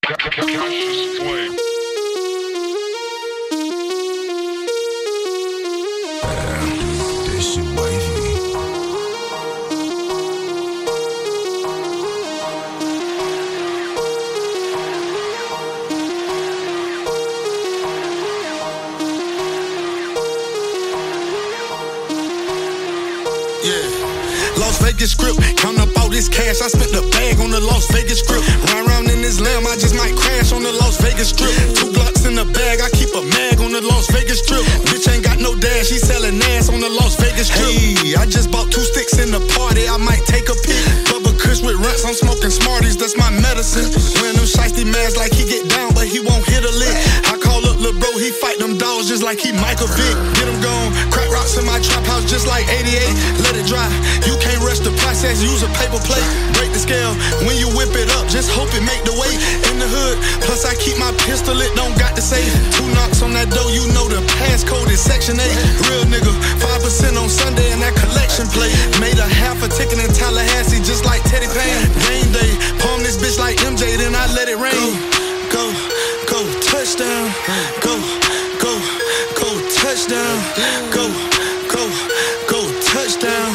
Las Vegas script, count up all this cash. I spent the bag on the Las Vegas strip. Ride around in this lamb, I just might crash on the Las Vegas strip. 2 Glocks in the bag, I keep a mag on the Las Vegas strip. Bitch ain't got no dash, she selling ass on the Las Vegas strip. Hey, I just bought 2 sticks in the party, I might take a pic. Bubba Kush with runts, I'm smoking Smarties, that's my medicine. Wearing them shiesty masks like he get down, but he won't hit a lick. I call up lil' bro, he fight them dogs just like he Michael Vick. Get him gone, crack rocks in my trap house just like 88. Let it dry, you can't rush the process, use a paper plate. Break the scale, when you whip it up, just hope it make the weight. In the hood, plus I keep my pistol, it don't got to say. 2 knocks on that door, you know the passcode is section 8. Real nigga, 5% on Sunday and that collection plate. Made a half a ticket in Tallahassee just like Teddy Payne. Game day, palm this bitch like MJ, then I let it rain. Go, touchdown. Go, touchdown. Go, touchdown.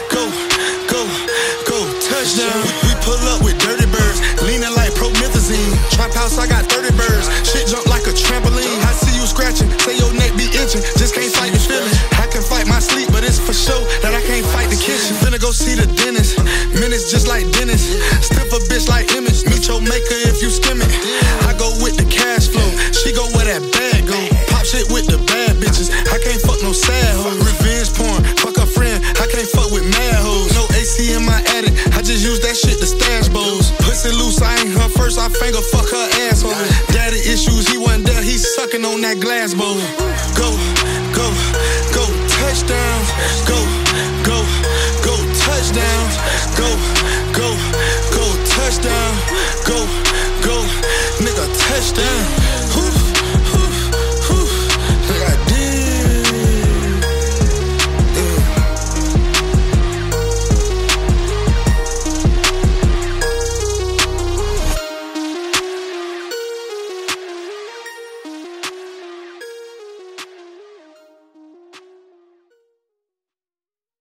Go, touchdown. We pull up with dirty birds, leaning like promethazine. Trap house, I got 30 birds. Shit jump like a trampoline. I see you scratching, say your neck be itching. Just can't fight the feeling. I can fight my sleep, but it's for sure that I can't fight the kitchen. Finna go see the dentist. Minutes just like Dennis. Stiff a bitch like Image. Meet your maker if you skim it. I go with the cash flow. She go where that bag go. Pop shit with the bad bitches. I can't fuck no sad hoes. Revenge porn, fuck a friend. I can't fuck with mad hoes. No AC in my attic. I just use that shit to stash bowls. Pussy loose, I ain't her first. I finger fuck her asshole. Daddy issues, he wasn't there. He sucking on that glass bowl. Go, touchdown. Go,